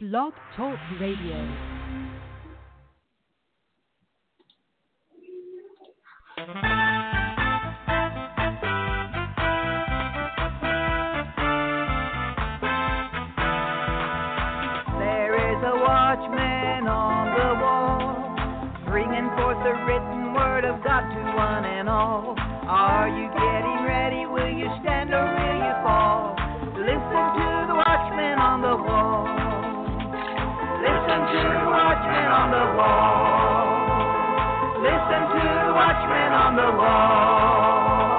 Blog Talk Radio. Watchman on the wall, bringing forth the written word of God to one and all. Are you getting ready? Will you stand or will you fall? Listen to the watchman on the wall. Listen to the watchman on the wall. Listen to the watchman on the wall.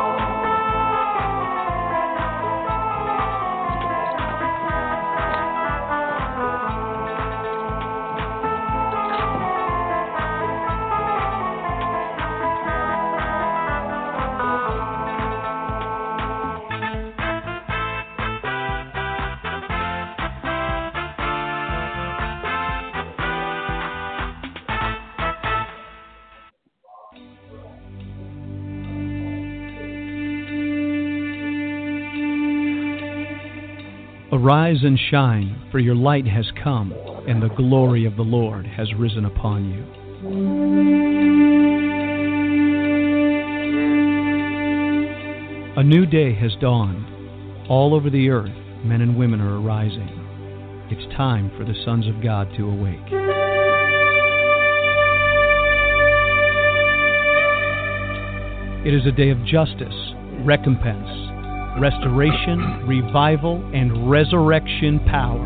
Arise and shine, for your light has come, and the glory of the Lord has risen upon you. A new day has dawned. All over the earth, men and women are arising. It's time for the sons of God to awake. It is a day of justice, recompense, restoration, revival, and resurrection power.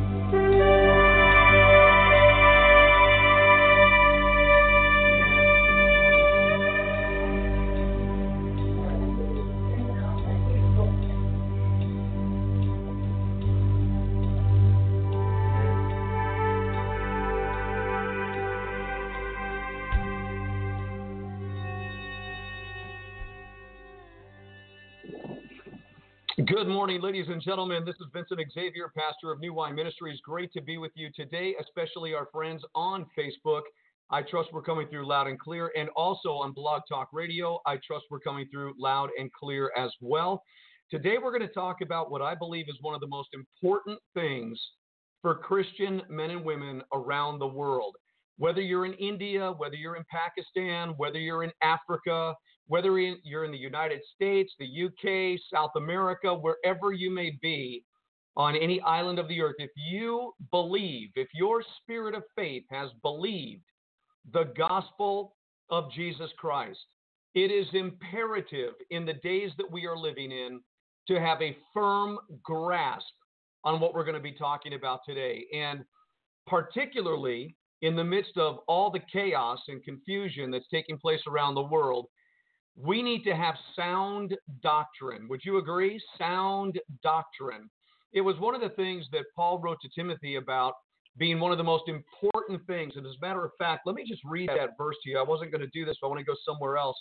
Good morning, ladies and gentlemen. This is Vincent Xavier, pastor of New Wine Ministries. Great to be with you today, especially our friends on Facebook. I trust we're coming through loud and clear, and also on Blog Talk Radio. I trust we're coming through loud and clear as well. Today, we're going to talk about what I believe is one of the most important things for Christian men and women around the world. Whether you're in India, whether you're in Pakistan, whether you're in Africa, whether you're in the United States, the UK, South America, wherever you may be on any island of the earth, if you believe, if your spirit of faith has believed the gospel of Jesus Christ, it is imperative in the days that we are living in to have a firm grasp on what we're going to be talking about today. And particularly in the midst of all the chaos and confusion that's taking place around the world, we need to have sound doctrine. Would you agree? Sound doctrine. It was one of the things that Paul wrote to Timothy about being one of the most important things. And as a matter of fact, let me just read that verse to you. I wasn't going to do this, but I want to go somewhere else.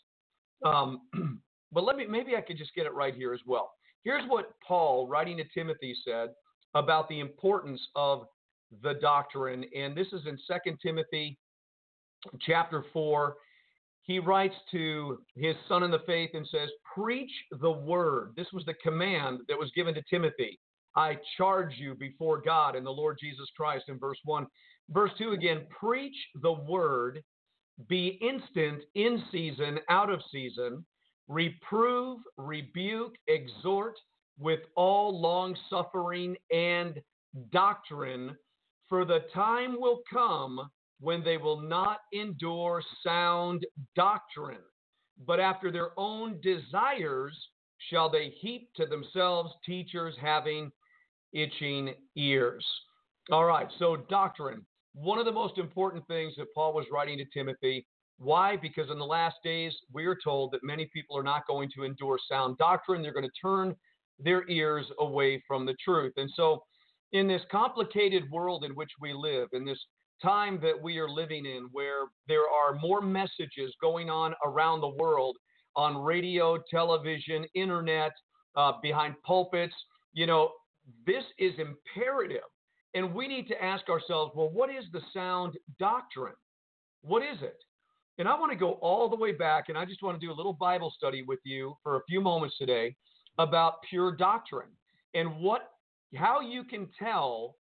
But maybe I could just get it right here as well. Here's what Paul, writing to Timothy, said about the importance of the doctrine. And this is in 2 Timothy chapter 4. He writes to his son in the faith and says, preach the word. This was the command that was given to Timothy. I charge you before God and the Lord Jesus Christ in verse 1. Verse 2 again, preach the word, be instant, in season, out of season, reprove, rebuke, exhort with all long suffering and doctrine, for the time will come when they will not endure sound doctrine, but after their own desires shall they heap to themselves teachers having itching ears. All right, so doctrine, one of the most important things that Paul was writing to Timothy. Why? Because in the last days, we are told that many people are not going to endure sound doctrine. They're going to turn their ears away from the truth. And so in this complicated world in which we live, in this time that we are living in, where there are more messages going on around the world on radio, television, internet, behind pulpits, this is imperative. And we need to ask ourselves, well, what is the sound doctrine? What is it? And I want to go all the way back, and I just want to do a little Bible study with you for a few moments today about pure doctrine and how you can tell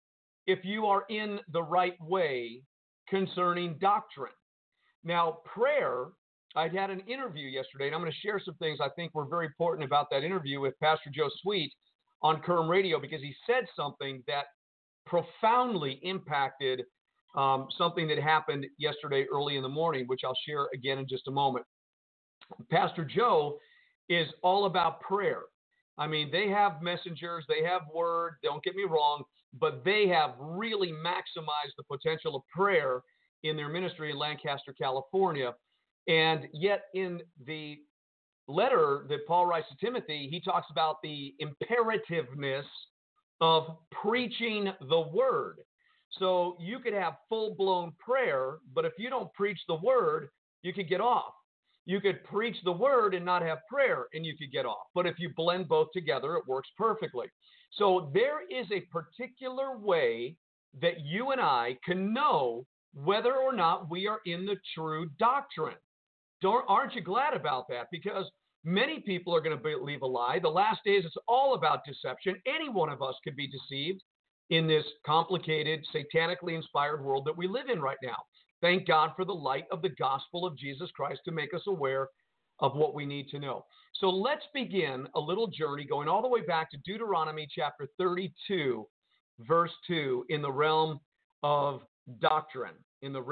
if you are in the right way concerning doctrine. Now, prayer, I had an interview yesterday, and I'm going to share some things I think were very important about that interview with Pastor Joe Sweet on Kerm Radio, because he said something that profoundly impacted something that happened yesterday early in the morning, which I'll share again in just a moment. Pastor Joe is all about prayer. I mean, they have messengers, they have word, don't get me wrong, but they have really maximized the potential of prayer in their ministry in Lancaster, California. And yet in the letter that Paul writes to Timothy, he talks about the imperativeness of preaching the word. So you could have full-blown prayer, but if you don't preach the word, you could get off. You could preach the word and not have prayer, and you could get off. But if you blend both together, it works perfectly. So there is a particular way that you and I can know whether or not we are in the true doctrine. Aren't you glad about that? Because many people are going to believe a lie. The last days, it's all about deception. Any one of us could be deceived in this complicated, satanically inspired world that we live in right now. Thank God for the light of the gospel of Jesus Christ to make us aware of what we need to know. So let's begin a little journey going all the way back to Deuteronomy chapter 32, verse 2, in the realm of doctrine, in the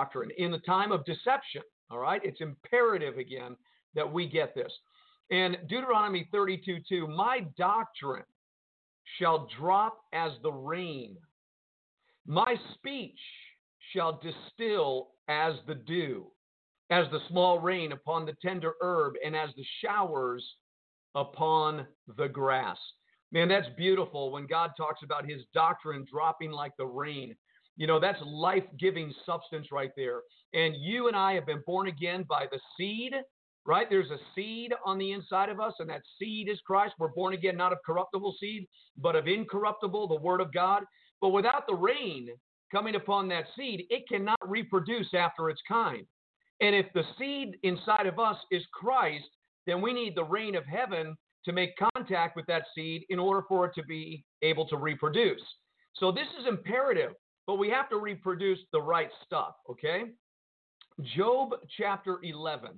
time of deception. All right, it's imperative again that we get this. And Deuteronomy 32:2, my doctrine shall drop as the rain. My speech shall distill as the dew, as the small rain upon the tender herb, and as the showers upon the grass. Man, that's beautiful when God talks about his doctrine dropping like the rain. You know, that's life-giving substance right there. And you and I have been born again by the seed, right? There's a seed on the inside of us, and that seed is Christ. We're born again not of corruptible seed, but of incorruptible, the word of God. But without the rain coming upon that seed, it cannot reproduce after its kind. And if the seed inside of us is Christ, then we need the rain of heaven to make contact with that seed in order for it to be able to reproduce. So this is imperative, but we have to reproduce the right stuff, okay? Job chapter 11.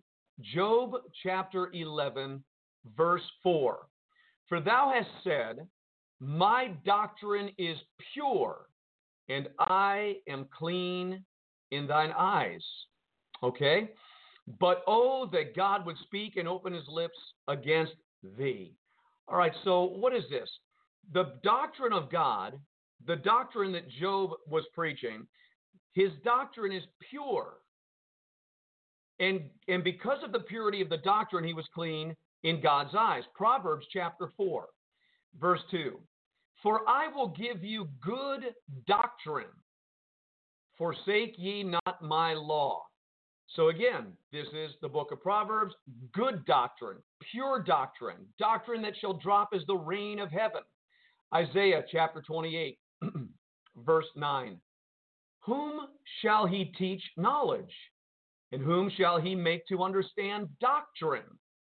Job chapter 11, verse 4. For thou hast said, my doctrine is pure, and I am clean in thine eyes. Okay? But oh, that God would speak and open his lips against thee. All right, so what is this? The doctrine of God, the doctrine that Job was preaching, his doctrine is pure. And because of the purity of the doctrine, he was clean in God's eyes. Proverbs chapter 4, verse 2. For I will give you good doctrine. Forsake ye not my law. So again, this is the book of Proverbs, good doctrine, pure doctrine, doctrine that shall drop as the rain of heaven. Isaiah chapter 28, verse 9. Whom shall he teach knowledge? And whom shall he make to understand doctrine?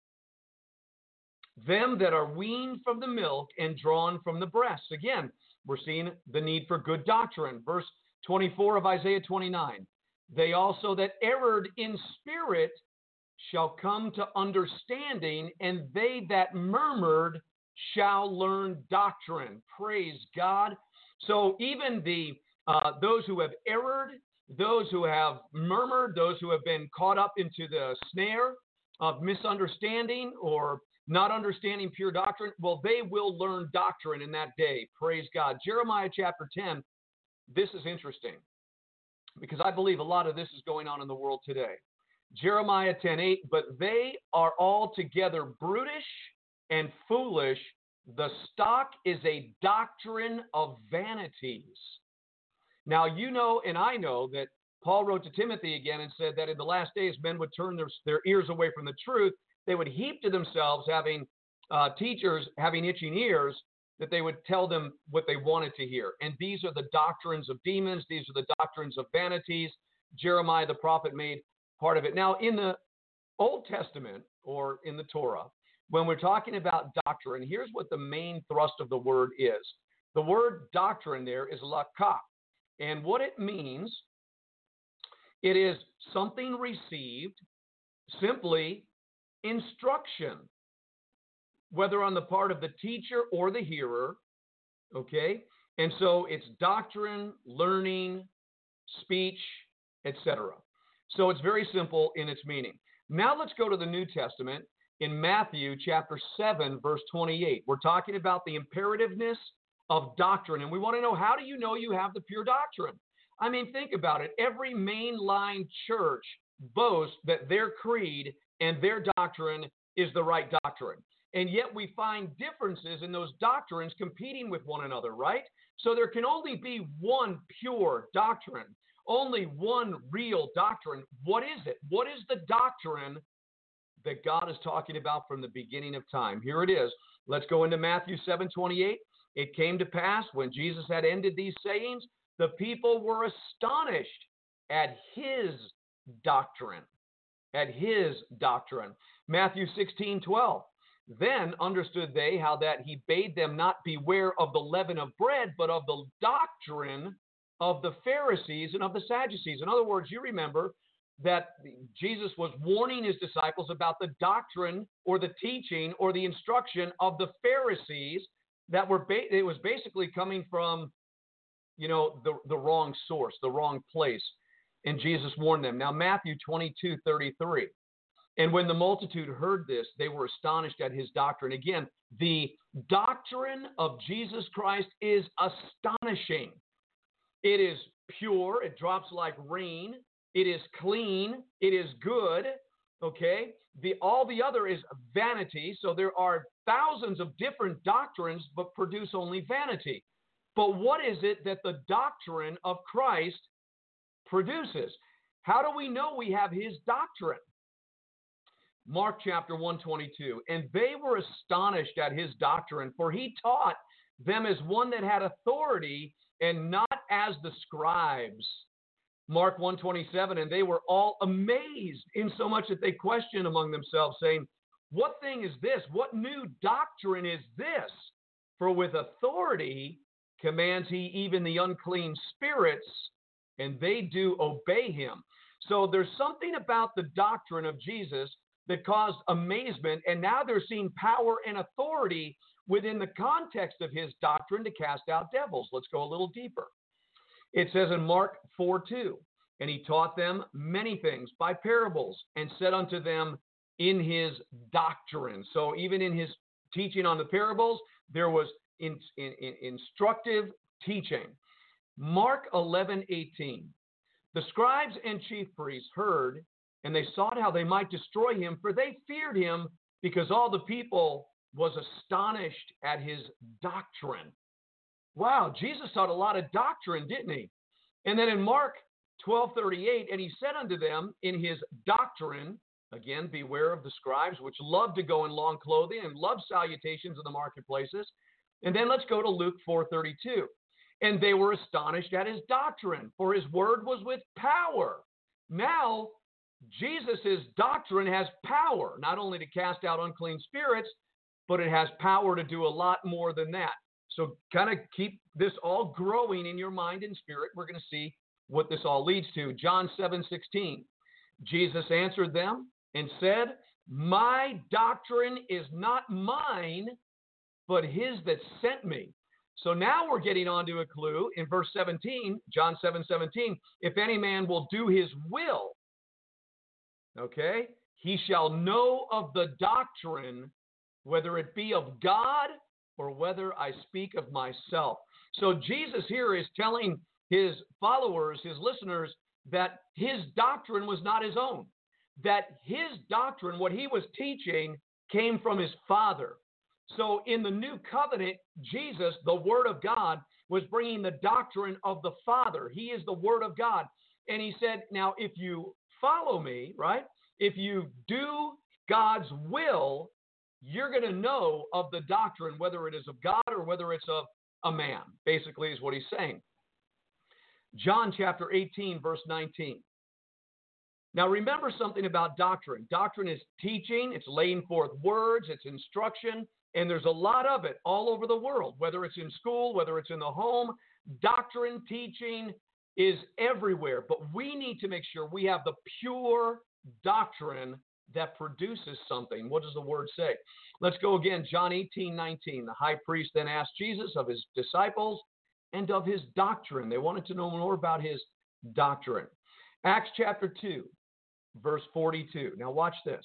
Them that are weaned from the milk and drawn from the breast. Again, we're seeing the need for good doctrine. Verse 24 of Isaiah 29. They also that erred in spirit shall come to understanding, and they that murmured shall learn doctrine. Praise God. So even those who have erred, those who have murmured, those who have been caught up into the snare of misunderstanding or not understanding pure doctrine, well, they will learn doctrine in that day. Praise God. Jeremiah chapter 10, this is interesting because I believe a lot of this is going on in the world today. Jeremiah 10:8, but they are altogether brutish and foolish. The stock is a doctrine of vanities. Now, you know, and I know that Paul wrote to Timothy again and said that in the last days, men would turn their ears away from the truth. They would heap to themselves having teachers having itching ears that they would tell them what they wanted to hear. And these are the doctrines of demons. These are the doctrines of vanities. Jeremiah the prophet made part of it. Now, in the Old Testament or in the Torah, when we're talking about doctrine, here's what the main thrust of the word is. The word doctrine there is laka. And what it means, it is something received, simply instruction, whether on the part of the teacher or the hearer, okay? And so it's doctrine, learning, speech, etc. So it's very simple in its meaning. Now let's go to the New Testament in Matthew chapter 7, verse 28. We're talking about the imperativeness of doctrine, and we want to know, how do you know you have the pure doctrine? I mean, think about it. Every mainline church boasts that their creed and their doctrine is the right doctrine. And yet we find differences in those doctrines competing with one another, right? So there can only be one pure doctrine, only one real doctrine. What is it? What is the doctrine that God is talking about from the beginning of time? Here it is. Let's go into Matthew 7:28. It came to pass when Jesus had ended these sayings, the people were astonished at his doctrine. At his doctrine. Matthew 16:12. Then understood they how that he bade them not beware of the leaven of bread, but of the doctrine of the Pharisees and of the Sadducees. In other words, you remember that Jesus was warning his disciples about the doctrine or the teaching or the instruction of the Pharisees that were it was basically coming from, the wrong source, the wrong place. And Jesus warned them. Now, Matthew 22:33. And when the multitude heard this, they were astonished at his doctrine. Again, the doctrine of Jesus Christ is astonishing. It is pure. It drops like rain. It is clean. It is good. Okay? All the other is vanity. So there are thousands of different doctrines, but produce only vanity. But what is it that the doctrine of Christ produces? How do we know we have his doctrine? Mark chapter 1:22. And they were astonished at his doctrine, for he taught them as one that had authority and not as the scribes. Mark 1:27. And they were all amazed, insomuch that they questioned among themselves, saying, what thing is this? What new doctrine is this? For with authority commands he even the unclean spirits, and they do obey him. So there's something about the doctrine of Jesus that caused amazement, and now they're seeing power and authority within the context of his doctrine to cast out devils. Let's go a little deeper. It says in Mark 4:2, and he taught them many things by parables, and said unto them in his doctrine. So even in his teaching on the parables, there was instructive teaching. Mark 11:18, the scribes and chief priests heard, and they sought how they might destroy him, for they feared him, because all the people was astonished at his doctrine. Wow, Jesus taught a lot of doctrine, didn't he? And then in Mark 12:38, and he said unto them in his doctrine, again, beware of the scribes, which love to go in long clothing and love salutations in the marketplaces. And then let's go to Luke 4:32. And they were astonished at his doctrine, for his word was with power. Now, Jesus' doctrine has power, not only to cast out unclean spirits, but it has power to do a lot more than that. So kind of keep this all growing in your mind and spirit. We're going to see what this all leads to. John 7:16. Jesus answered them and said, my doctrine is not mine, but his that sent me. So now we're getting onto a clue in verse 17, John 7:17. If any man will do his will, okay, he shall know of the doctrine, whether it be of God or whether I speak of myself. So Jesus here is telling his followers, his listeners, that his doctrine was not his own, that his doctrine, what he was teaching, came from his Father. So in the new covenant, Jesus, the Word of God, was bringing the doctrine of the Father. He is the Word of God. And he said, now, if you follow me, right, if you do God's will, you're going to know of the doctrine, whether it is of God or whether it's of a man, basically is what he's saying. John chapter 18, verse 19. Now, remember something about doctrine. Doctrine is teaching. It's laying forth words. It's instruction. And there's a lot of it all over the world, whether it's in school, whether it's in the home. Doctrine, teaching is everywhere. But we need to make sure we have the pure doctrine that produces something. What does the word say? Let's go again. John 18:19. The high priest then asked Jesus of his disciples and of his doctrine. They wanted to know more about his doctrine. Acts chapter 2, verse 42. Now watch this.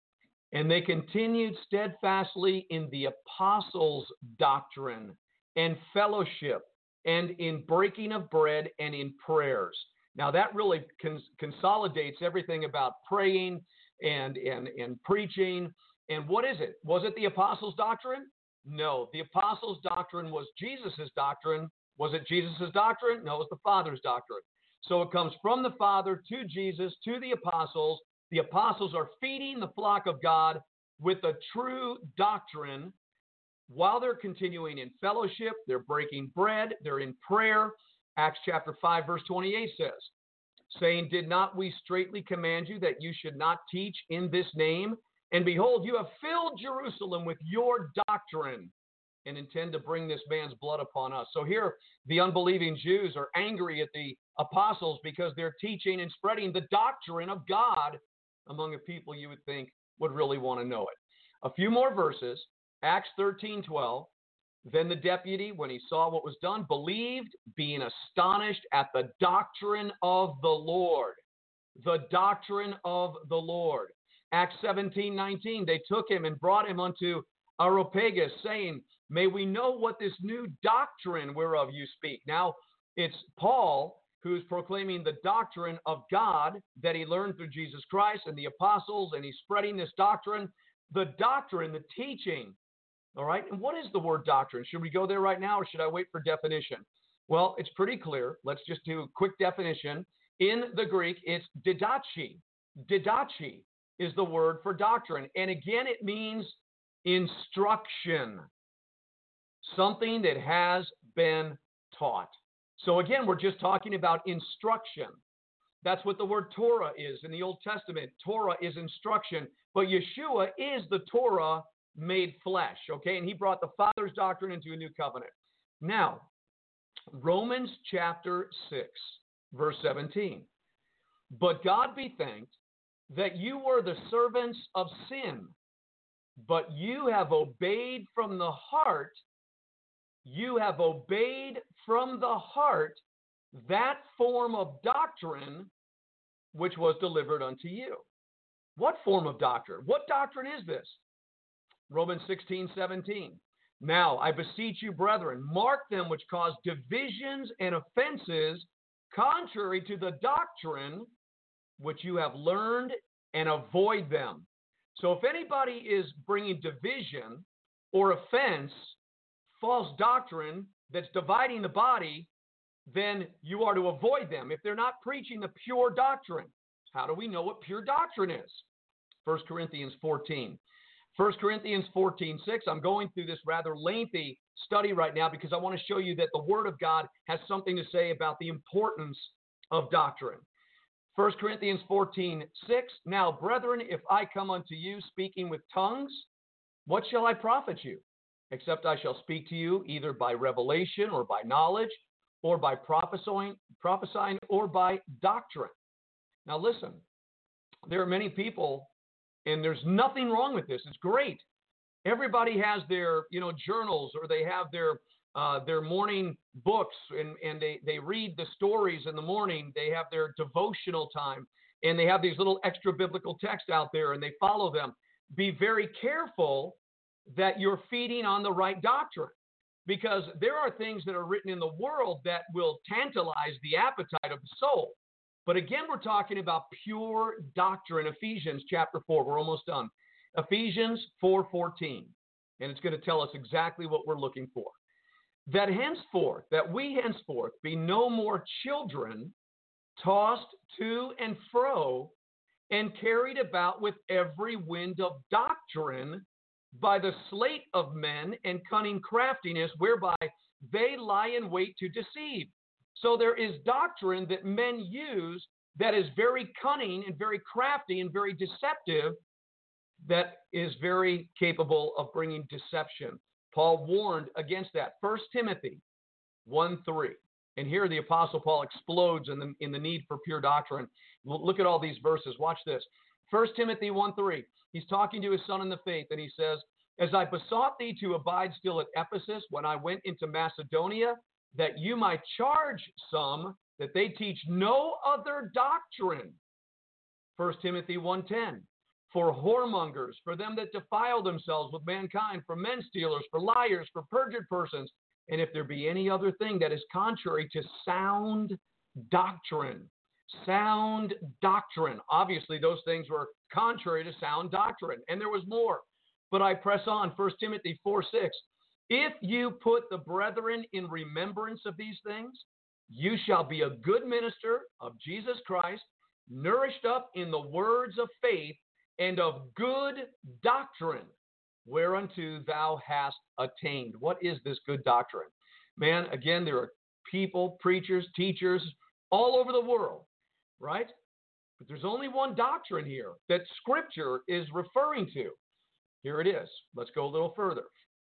And they continued steadfastly in the apostles' doctrine and fellowship and in breaking of bread and in prayers. Now that really consolidates everything about praying and preaching. And what is it? Was it the apostles' doctrine? No, the apostles' doctrine was Jesus' doctrine. Was it Jesus' doctrine? No, it was the Father's doctrine. So it comes from the Father to Jesus to the apostles. The apostles are feeding the flock of God with the true doctrine while they're continuing in fellowship. They're breaking bread. They're in prayer. Acts chapter 5, verse 28 says, saying, did not we straitly command you that you should not teach in this name? And behold, you have filled Jerusalem with your doctrine and intend to bring this man's blood upon us. So here, the unbelieving Jews are angry at the apostles because they're teaching and spreading the doctrine of God among a people you would think would really want to know it. A few more verses. Acts 13:12. Then the deputy, when he saw what was done, believed, being astonished at the doctrine of the Lord. The doctrine of the Lord. Acts 17:19. They took him and brought him unto Areopagus, saying, may we know what this new doctrine whereof you speak. Now, it's Paul who's proclaiming the doctrine of God that he learned through Jesus Christ and the apostles, and he's spreading this doctrine, the teaching. All right, and what is the word doctrine? Should we go there right now, or should I wait for definition? Well, it's pretty clear. Let's just do a quick definition. In the Greek, it's didache. Didache is the word for doctrine. And again, it means instruction, something that has been taught. So again, we're just talking about instruction. That's what the word Torah is in the Old Testament. Torah is instruction, but Yeshua is the Torah made flesh, okay? And he brought the Father's doctrine into a new covenant. Now, Romans chapter 6, verse 17. But God be thanked that you were the servants of sin, but you have obeyed from the heart. You have obeyed from the heart that form of doctrine which was delivered unto you. What form of doctrine? What doctrine is this? Romans 16:17. Now I beseech you, brethren, mark them which cause divisions and offenses contrary to the doctrine which you have learned, and avoid them. So if anybody is bringing division or offense, false doctrine that's dividing the body, then you are to avoid them. If they're not preaching the pure doctrine, how do we know what pure doctrine is? 1 Corinthians 14. 1 Corinthians 14:6. I'm going through this rather lengthy study right now because I want to show you that the Word of God has something to say about the importance of doctrine. 1 Corinthians 14:6. Now, brethren, if I come unto you speaking with tongues, what shall I profit you? Except I shall speak to you either by revelation or by knowledge or by prophesying or by doctrine. Now, listen, there are many people, and there's nothing wrong with this. It's great. Everybody has their, journals, or they have their morning books, and they read the stories in the morning. They have their devotional time, and they have these little extra biblical texts out there, and they follow them. Be very careful that you're feeding on the right doctrine, because there are things that are written in the world that will tantalize the appetite of the soul. But again, we're talking about pure doctrine. Ephesians chapter 4. We're almost done. Ephesians 4:14. And it's going to tell us exactly what we're looking for. That we henceforth be no more children, tossed to and fro, and carried about with every wind of doctrine by the sleight of men and cunning craftiness, whereby they lie in wait to deceive. So there is doctrine that men use that is very cunning and very crafty and very deceptive, that is very capable of bringing deception. Paul warned against that. 1 Timothy 1:3. And here the Apostle Paul explodes in the need for pure doctrine. Look at all these verses. Watch this. 1 Timothy 1:3. He's talking to his son in the faith, and he says, as I besought thee to abide still at Ephesus when I went into Macedonia, that you might charge some that they teach no other doctrine. 1 Timothy 1:10. For whoremongers, for them that defile themselves with mankind, for men stealers, for liars, for perjured persons, and if there be any other thing that is contrary to sound doctrine. Sound doctrine. Obviously, those things were contrary to sound doctrine, and there was more. But I press on, 1 Timothy 4:6. If you put the brethren in remembrance of these things, you shall be a good minister of Jesus Christ, nourished up in the words of faith and of good doctrine, whereunto thou hast attained. What is this good doctrine? Man, again, there are people, preachers, teachers all over the world, right? But there's only one doctrine here that Scripture is referring to. Here it is. Let's go a little further.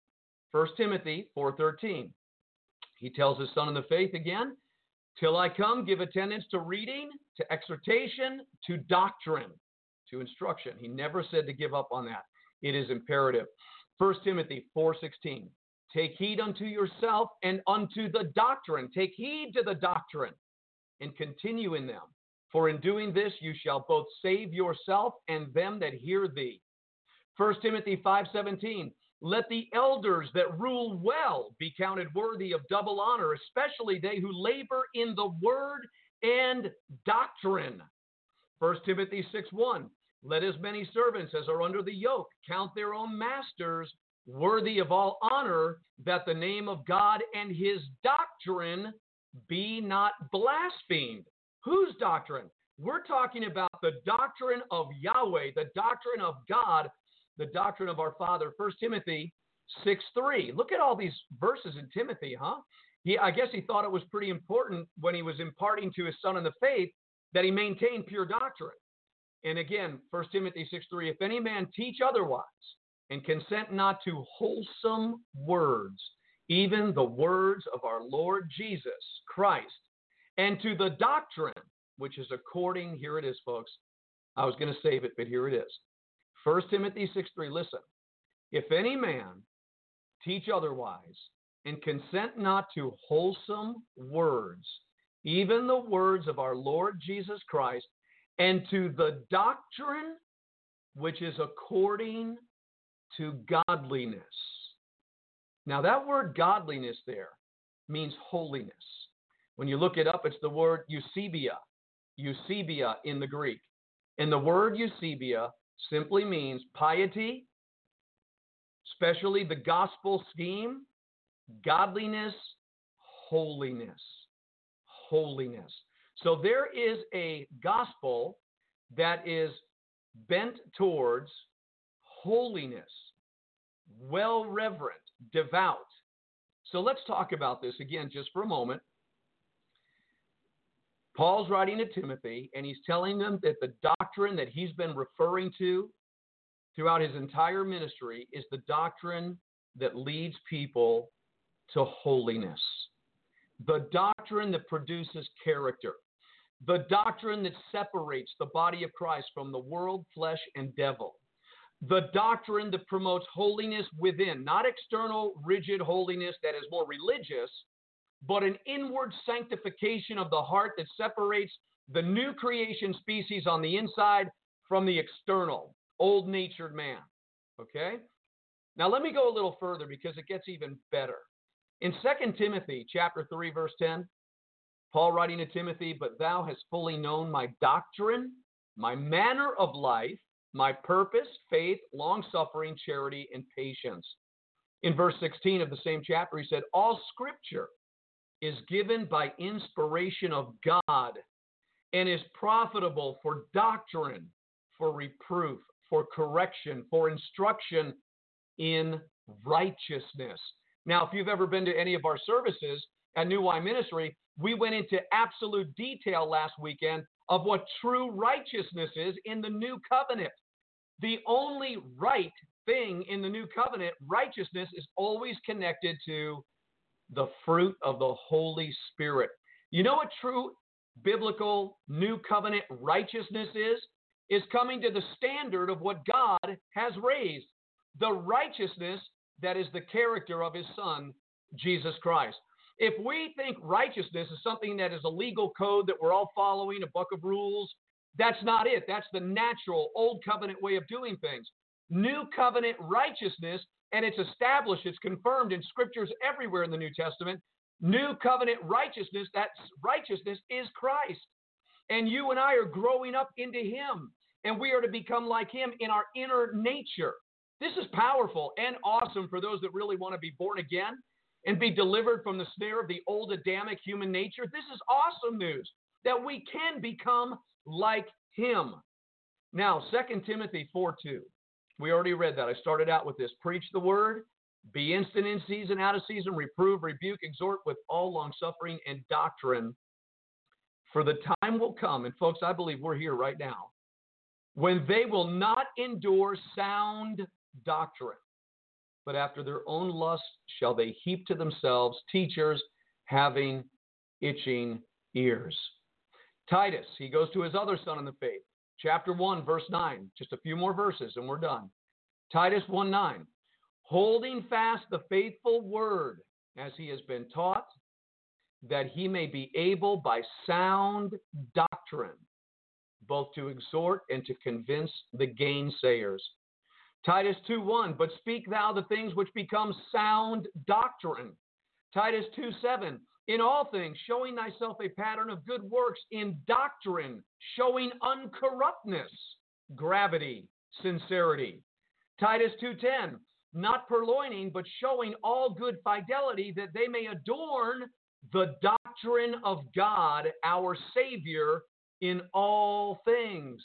1 Timothy 4:13. He tells his son in the faith again, till I come, give attendance to reading, to exhortation, to doctrine, to instruction. He never said to give up on that. It is imperative. 1 Timothy 4:16. Take heed unto yourself and unto the doctrine. Take heed to the doctrine and continue in them. For in doing this, you shall both save yourself and them that hear thee. 1 Timothy 5:17. Let the elders that rule well be counted worthy of double honor, especially they who labor in the word and doctrine. 1 Timothy 6:1. Let as many servants as are under the yoke count their own masters worthy of all honor, that the name of God and his doctrine be not blasphemed. Whose doctrine? We're talking about the doctrine of Yahweh, the doctrine of God, the doctrine of our Father. 1 Timothy 6:3. Look at all these verses in Timothy, huh? I guess he thought it was pretty important when he was imparting to his son in the faith that he maintain pure doctrine. And again, 1 Timothy 6:3, if any man teach otherwise and consent not to wholesome words, even the words of our Lord Jesus Christ, and to the doctrine, which is according, here it is, folks. I was going to save it, but here it is. 1 Timothy 6:3, listen. If any man teach otherwise and consent not to wholesome words, even the words of our Lord Jesus Christ, and to the doctrine which is according to godliness. Now, that word godliness there means holiness. When you look it up, it's the word eusebia in the Greek. And the word eusebia simply means piety, especially the gospel scheme, godliness, holiness. Holiness. So there is a gospel that is bent towards holiness, well-reverent, devout. So let's talk about this again just for a moment. Paul's writing to Timothy, and he's telling them that the doctrine that he's been referring to throughout his entire ministry is the doctrine that leads people to holiness. The doctrine that produces character. The doctrine that separates the body of Christ from the world, flesh, and devil. The doctrine that promotes holiness within, not external, rigid holiness that is more religious, but an inward sanctification of the heart that separates the new creation species on the inside from the external, old-natured man. Okay? Now let me go a little further because it gets even better. In 2 Timothy chapter 3, verse 10, Paul writing to Timothy, but thou hast fully known my doctrine, my manner of life, my purpose, faith, long-suffering, charity, and patience. In verse 16 of the same chapter, he said, all scripture is given by inspiration of God and is profitable for doctrine, for reproof, for correction, for instruction in righteousness. Now, if you've ever been to any of our services at New Wine Ministry, we went into absolute detail last weekend of what true righteousness is in the new covenant. The only right thing in the new covenant, righteousness, is always connected to the fruit of the Holy Spirit. You know what true biblical new covenant righteousness is? Is coming to the standard of what God has raised. The righteousness that is the character of his Son, Jesus Christ. If we think righteousness is something that is a legal code that we're all following, a book of rules, that's not it. That's the natural old covenant way of doing things. New covenant righteousness, and it's established, it's confirmed in scriptures everywhere in the New Testament. New covenant righteousness, that righteousness is Christ. And you and I are growing up into him, and we are to become like him in our inner nature. This is powerful and awesome for those that really want to be born again and be delivered from the snare of the old Adamic human nature. This is awesome news that we can become like him. Now, 2 Timothy 4:2. We already read that. I started out with this. Preach the word, be instant in season, out of season, reprove, rebuke, exhort with all long-suffering and doctrine. For the time will come, and folks, I believe we're here right now, when they will not endure sound doctrine, but after their own lust shall they heap to themselves teachers having itching ears. Titus, he goes to his other son in the faith, chapter 1, verse 9, just a few more verses and we're done. Titus 1:9, holding fast the faithful word as he has been taught, that he may be able by sound doctrine both to exhort and to convince the gainsayers. Titus 2:1, but speak thou the things which become sound doctrine. Titus 2:7, in all things showing thyself a pattern of good works, in doctrine showing uncorruptness, gravity, sincerity. Titus 2:10, not purloining, but showing all good fidelity, that they may adorn the doctrine of God, our Savior, in all things.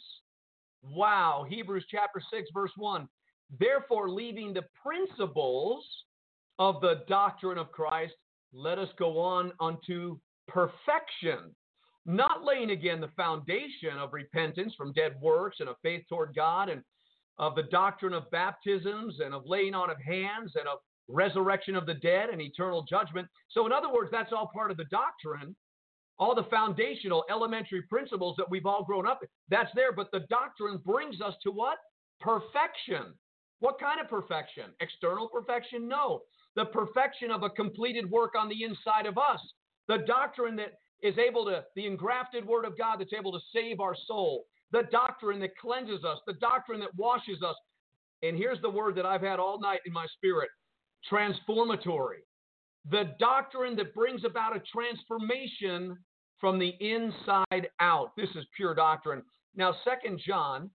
Wow. Hebrews chapter 6, verse 1. Therefore, leaving the principles of the doctrine of Christ, let us go on unto perfection, not laying again the foundation of repentance from dead works and of faith toward God, and of the doctrine of baptisms and of laying on of hands and of resurrection of the dead and eternal judgment. So in other words, that's all part of the doctrine. All the foundational elementary principles that we've all grown up with, that's there. But the doctrine brings us to what? Perfection. What kind of perfection? External perfection? No. The perfection of a completed work on the inside of us. The doctrine that is able to, the engrafted word of God that's able to save our soul. The doctrine that cleanses us. The doctrine that washes us. And here's the word that I've had all night in my spirit. Transformatory. The doctrine that brings about a transformation from the inside out. This is pure doctrine. Now, 2 John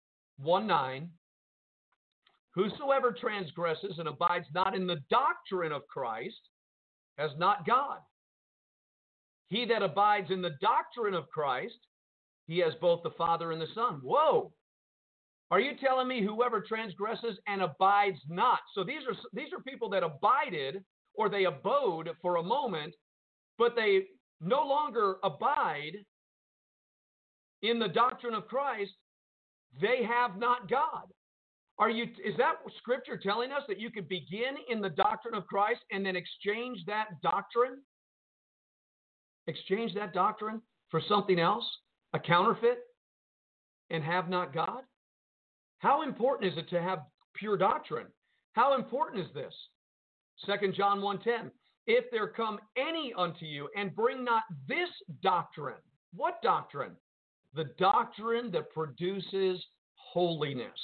1:9, whosoever transgresses and abides not in the doctrine of Christ has not God. He that abides in the doctrine of Christ, he has both the Father and the Son. Whoa! Are you telling me whoever transgresses and abides not? So these are people that abided, or they abode for a moment, but they no longer abide in the doctrine of Christ. They have not God. Is that scripture telling us that you could begin in the doctrine of Christ and then exchange that doctrine? Exchange that doctrine for something else, a counterfeit, and have not God? How important is it to have pure doctrine? How important is this? 2 John 1:10, if there come any unto you and bring not this doctrine. What doctrine? The doctrine that produces holiness.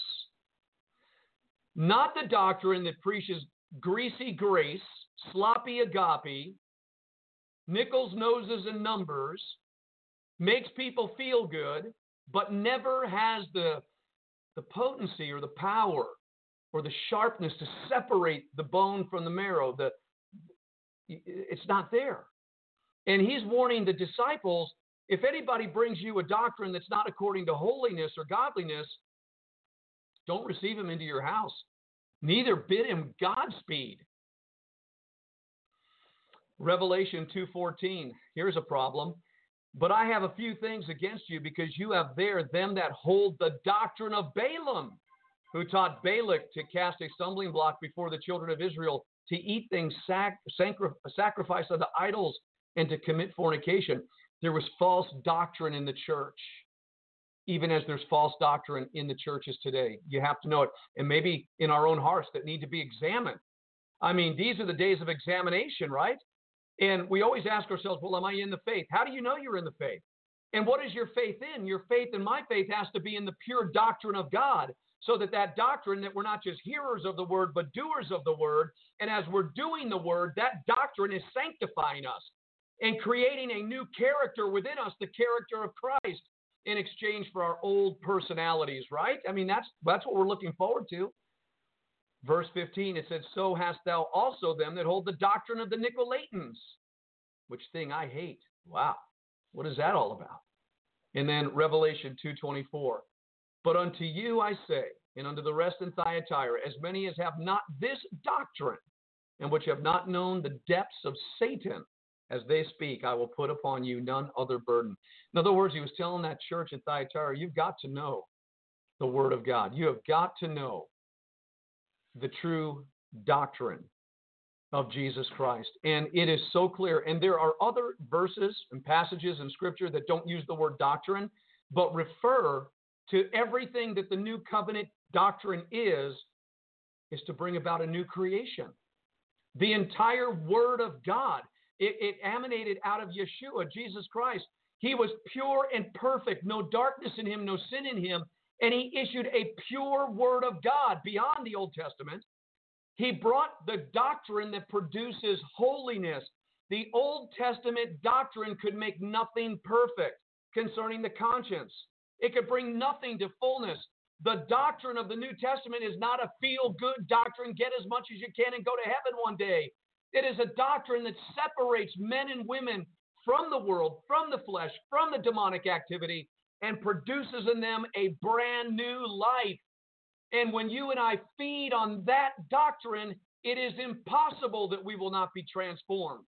Not the doctrine that preaches greasy grace, sloppy agape, nickels, noses, and numbers, makes people feel good, but never has the potency or the power or the sharpness to separate the bone from the marrow. It's not there. And he's warning the disciples, if anybody brings you a doctrine that's not according to holiness or godliness, don't receive him into your house. Neither bid him Godspeed. Revelation 2:14. Here's a problem. But I have a few things against you, because you have there them that hold the doctrine of Balaam, who taught Balak to cast a stumbling block before the children of Israel, to eat things sacrificed unto idols, and to commit fornication. There was false doctrine in the church, even as there's false doctrine in the churches today. You have to know it. And maybe in our own hearts that need to be examined. I mean, these are the days of examination, right? And we always ask ourselves, well, am I in the faith? How do you know you're in the faith? And what is your faith in? Your faith and my faith has to be in the pure doctrine of God, so that doctrine, that we're not just hearers of the word, but doers of the word. And as we're doing the word, that doctrine is sanctifying us and creating a new character within us, the character of Christ, in exchange for our old personalities, right? I mean, that's what we're looking forward to. Verse 15, it says, so hast thou also them that hold the doctrine of the Nicolaitans, which thing I hate. Wow. What is that all about? And then Revelation 2:24, but unto you I say, and unto the rest in Thyatira, as many as have not this doctrine, and which have not known the depths of Satan, as they speak, I will put upon you none other burden. In other words, he was telling that church in Thyatira, you've got to know the word of God. You have got to know the true doctrine of Jesus Christ. And it is so clear. And there are other verses and passages in Scripture that don't use the word doctrine, but refer to everything that the new covenant doctrine is to bring about a new creation. The entire word of God, it emanated out of Yeshua, Jesus Christ. He was pure and perfect, no darkness in him, no sin in him. And he issued a pure word of God beyond the Old Testament. He brought the doctrine that produces holiness. The Old Testament doctrine could make nothing perfect concerning the conscience. It could bring nothing to fullness. The doctrine of the New Testament is not a feel-good doctrine, get as much as you can and go to heaven one day. It is a doctrine that separates men and women from the world, from the flesh, from the demonic activity, and produces in them a brand new life. And when you and I feed on that doctrine, it is impossible that we will not be transformed.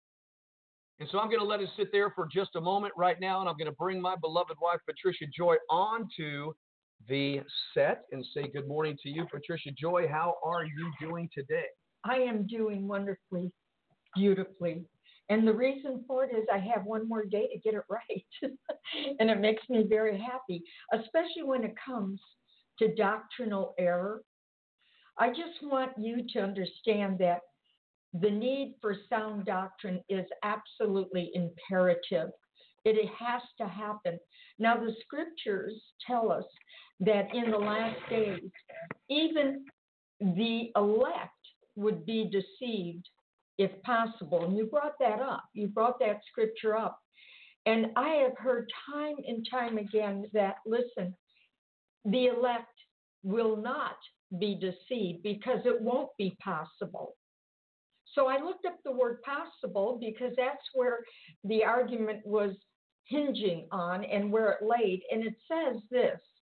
And so I'm going to let it sit there for just a moment right now, and I'm going to bring my beloved wife, Patricia Joy, onto the set and say good morning to you. Patricia Joy, how are you doing today? I am doing wonderfully, beautifully. And the reason for it is I have one more day to get it right. And it makes me very happy, especially when it comes to doctrinal error. I just want you to understand that the need for sound doctrine is absolutely imperative. It has to happen. Now, the scriptures tell us that in the last days, even the elect would be deceived if possible. And you brought that up. You brought that scripture up. And I have heard time and time again that, listen, the elect will not be deceived because it won't be possible. So I looked up the word possible because that's where the argument was hinging on and where it laid. And it says this,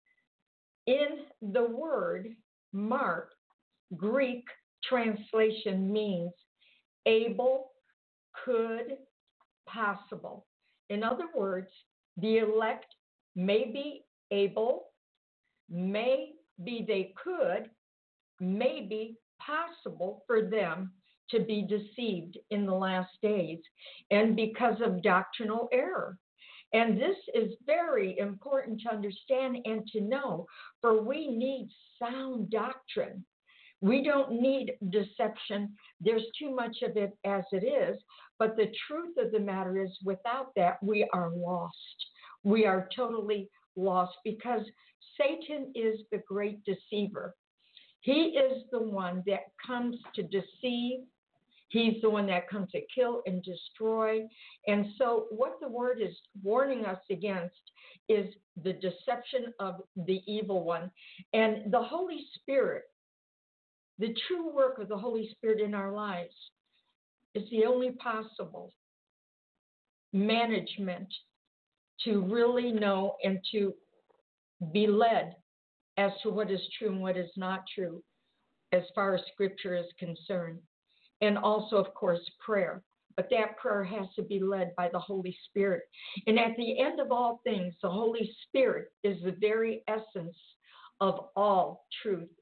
in the word mark, Greek translation means able, could, possible. In other words, the elect may be able, maybe they could, maybe possible for them to be deceived in the last days, and because of doctrinal error. And this is very important to understand and to know, for we need sound doctrine. We don't need deception. There's too much of it as it is. But the truth of the matter is, without that, we are lost. We are totally lost because Satan is the great deceiver. He is the one that comes to deceive. He's the one that comes to kill and destroy. And so what the word is warning us against is the deception of the evil one. And the Holy Spirit, the true work of the Holy Spirit in our lives, is the only possible management to really know and to be led as to what is true and what is not true as far as Scripture is concerned. And also, of course, prayer. But that prayer has to be led by the Holy Spirit. And at the end of all things, the Holy Spirit is the very essence of all truth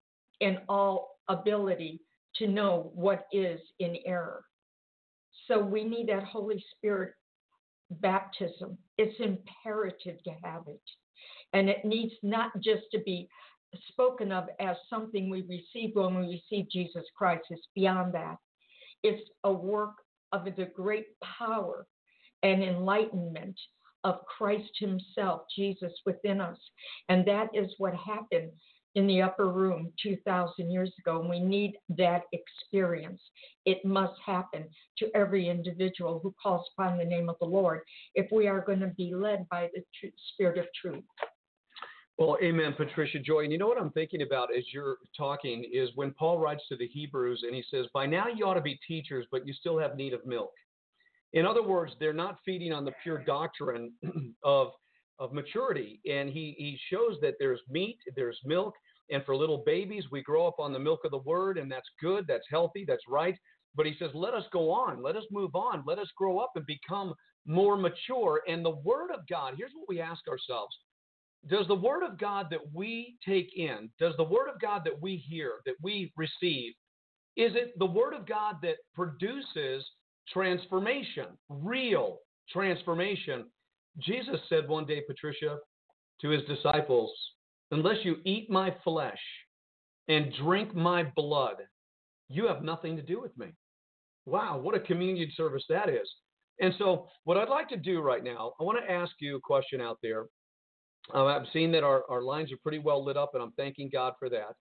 and all ability to know what is in error. So we need that Holy Spirit baptism. It's imperative to have it. And it needs not just to be spoken of as something we receive when we receive Jesus Christ. It's beyond that. It's a work of the great power and enlightenment of Christ himself, Jesus within us. And that is what happened in the upper room 2,000 years ago. And we need that experience. It must happen to every individual who calls upon the name of the Lord if we are going to be led by the Spirit of truth. Well, amen, Patricia Joy. And you know what I'm thinking about as you're talking is when Paul writes to the Hebrews and he says, by now you ought to be teachers, but you still have need of milk. In other words, they're not feeding on the pure doctrine of maturity. And he shows that there's meat, there's milk, and for little babies, we grow up on the milk of the word, and that's good, that's healthy, that's right. But he says, let us go on, let us move on, let us grow up and become more mature. And the word of God, here's what we ask ourselves. Does the word of God that we take in, does the word of God that we hear, that we receive, is it the word of God that produces transformation, real transformation? Jesus said one day, Patricia, to his disciples, unless you eat my flesh and drink my blood, you have nothing to do with me. Wow, what a communion service that is. And so what I'd like to do right now, I want to ask you a question out there. I've seen that our lines are pretty well lit up, and I'm thanking God for that.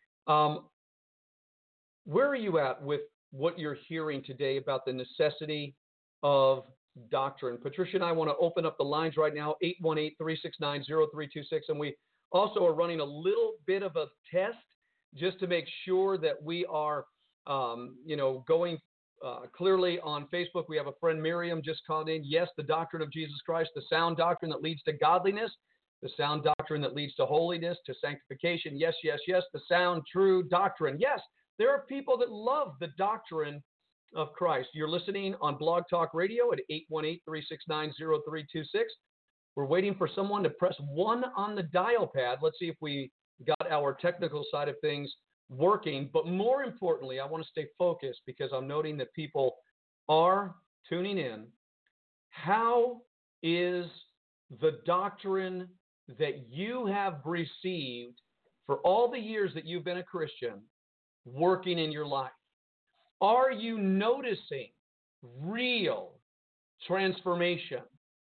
Where are you at with what you're hearing today about the necessity of doctrine? Patricia and I want to open up the lines right now, 818-369-0326, and we also are running a little bit of a test just to make sure that we are, going clearly on Facebook. We have a friend, Miriam, just called in. Yes, the doctrine of Jesus Christ, the sound doctrine that leads to godliness, the sound doctrine that leads to holiness, to sanctification. Yes, yes, yes, the sound, true doctrine. Yes, there are people that love the doctrine of Christ. You're listening on Blog Talk Radio at 818-369-0326. We're waiting for someone to press 1 on the dial pad. Let's see if we got our technical side of things working. But more importantly, I want to stay focused because I'm noting that people are tuning in. How is the doctrine that you have received for all the years that you've been a Christian working in your life? Are you noticing real transformation?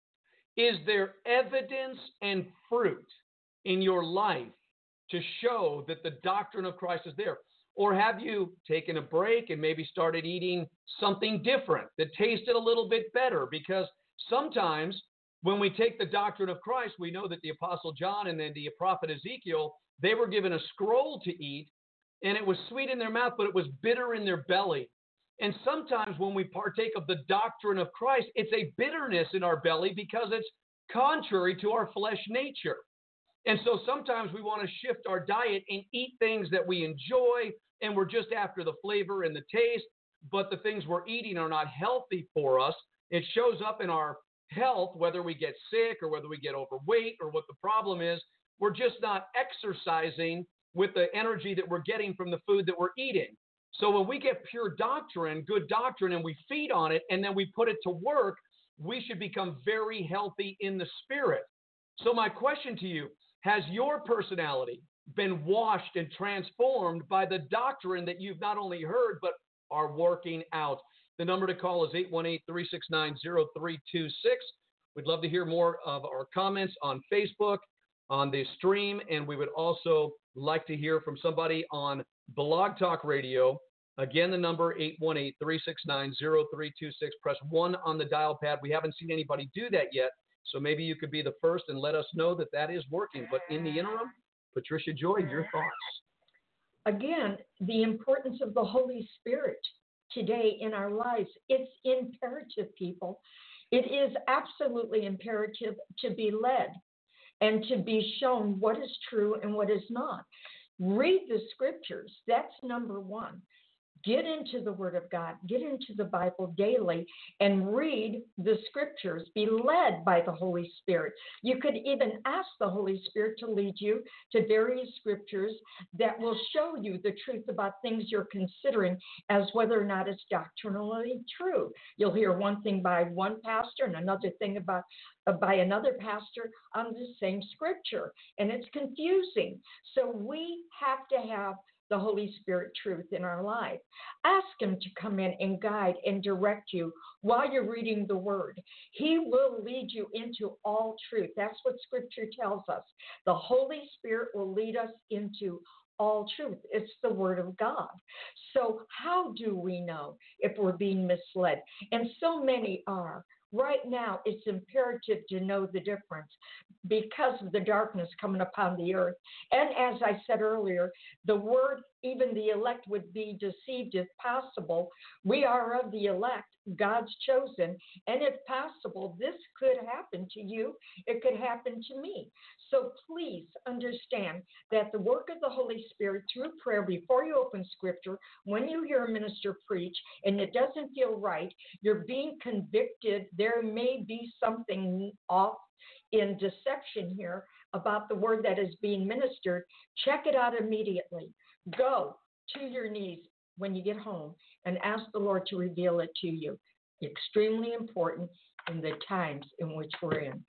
Is there evidence and fruit in your life to show that the doctrine of Christ is there? Or have you taken a break and maybe started eating something different that tasted a little bit better? Because sometimes when we take the doctrine of Christ, we know that the Apostle John and then the prophet Ezekiel, they were given a scroll to eat, and it was sweet in their mouth, but it was bitter in their belly. And sometimes when we partake of the doctrine of Christ, it's a bitterness in our belly because it's contrary to our flesh nature. And so sometimes we want to shift our diet and eat things that we enjoy, and we're just after the flavor and the taste, but the things we're eating are not healthy for us. It shows up in our health, whether we get sick or whether we get overweight or what the problem is. We're just not exercising with the energy that we're getting from the food that we're eating. So when we get pure doctrine, good doctrine, and we feed on it, and then we put it to work, we should become very healthy in the spirit. So my question to you, has your personality been washed and transformed by the doctrine that you've not only heard, but are working out? The number to call is 818-369-0326. We'd love to hear more of our comments on Facebook, on the stream, and we would also like to hear from somebody on Blog Talk Radio. Again, the number 818-369-0326. Press 1 on the dial pad. We haven't seen anybody do that yet, so maybe you could be the first and let us know that that is working. But in the interim, Patricia Joy, your thoughts. Again, the importance of the Holy Spirit today in our lives. It's imperative, people. It is absolutely imperative to be led and to be shown what is true and what is not. Read the scriptures. That's number one. Get into the Word of God, get into the Bible daily, and read the scriptures. Be led by the Holy Spirit. You could even ask the Holy Spirit to lead you to various scriptures that will show you the truth about things you're considering as whether or not it's doctrinally true. You'll hear one thing by one pastor and another thing by another pastor on the same scripture, and it's confusing. So we have to have the Holy Spirit truth in our life. Ask Him to come in and guide and direct you while you're reading the Word. He will lead you into all truth. That's what Scripture tells us. The Holy Spirit will lead us into all truth. It's the Word of God. So how do we know if we're being misled? And so many are. Right now, it's imperative to know the difference because of the darkness coming upon the earth. And as I said earlier, the word, even the elect would be deceived if possible. We are of the elect, God's chosen. And if possible, this could happen to you. It could happen to me. So please understand that the work of the Holy Spirit through prayer before you open Scripture, when you hear a minister preach and it doesn't feel right, you're being convicted. There may be something off in deception here about the word that is being ministered. Check it out immediately. Go to your knees when you get home and ask the Lord to reveal it to you. Extremely important in the times in which we're in.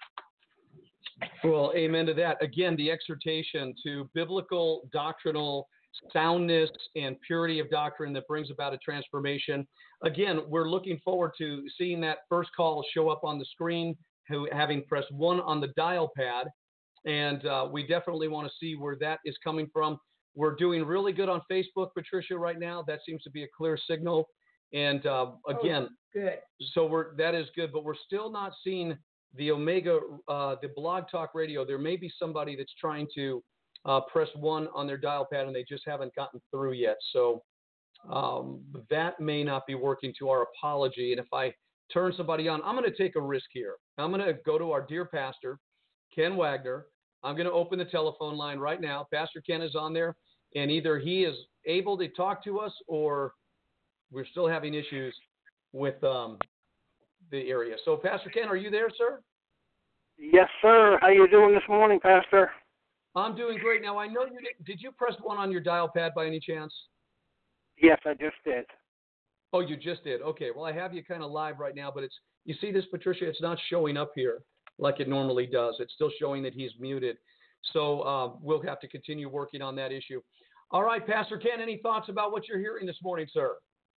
Well, amen to that. Again, the exhortation to biblical doctrinal soundness and purity of doctrine that brings about a transformation. Again, we're looking forward to seeing that first call show up on the screen, having pressed 1 on the dial pad. And we definitely want to see where that is coming from. We're doing really good on Facebook, Patricia, right now. That seems to be a clear signal. And again, good. So that is good, but we're still not seeing the Omega, the Blog Talk Radio. There may be somebody that's trying to press 1 on their dial pad and they just haven't gotten through yet. So that may not be working, to our apology. And if I turn somebody on, I'm going to take a risk here. I'm going to go to our dear pastor, Ken Wagner. I'm going to open the telephone line right now. Pastor Ken is on there, and either he is able to talk to us or we're still having issues with the area. So, Pastor Ken, are you there, sir? Yes, sir. How you doing this morning, Pastor? I'm doing great. Now, I know you did you press 1 on your dial pad by any chance? Yes, I just did. Oh, you just did. Okay. Well, I have you kind of live right now, but you see this, Patricia? It's not showing up here like it normally does. It's still showing that he's muted. So we'll have to continue working on that issue. All right, Pastor Ken, any thoughts about what you're hearing this morning, sir?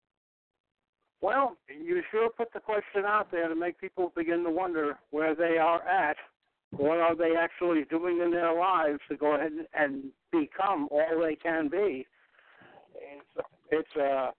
Well, you sure put the question out there to make people begin to wonder where they are at. What are they actually doing in their lives to go ahead and become all they can be? It's a